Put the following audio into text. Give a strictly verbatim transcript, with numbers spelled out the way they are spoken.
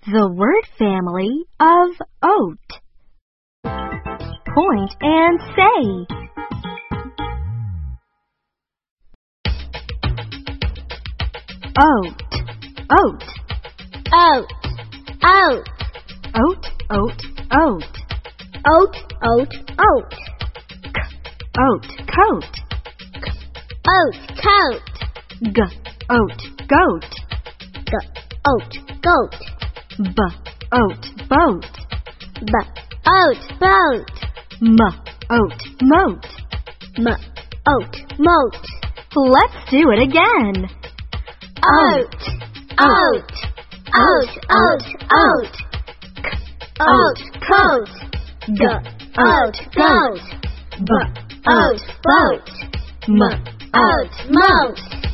The word family of oat. Point and say. Oat, oat. Oat, oat. Oat, oat, oat. Oat, oat, oat. Oat, coat. Oat, coat. G, oat, goat. G, oat, goat. B, oat, boat. B, oat, boat. M, oat, moat. M, oat, moat. Let's do it again. Oat, oat, oat, oat, oat. Oat, coat. G, oat, goat. B, oat, boat. M, oat, moat.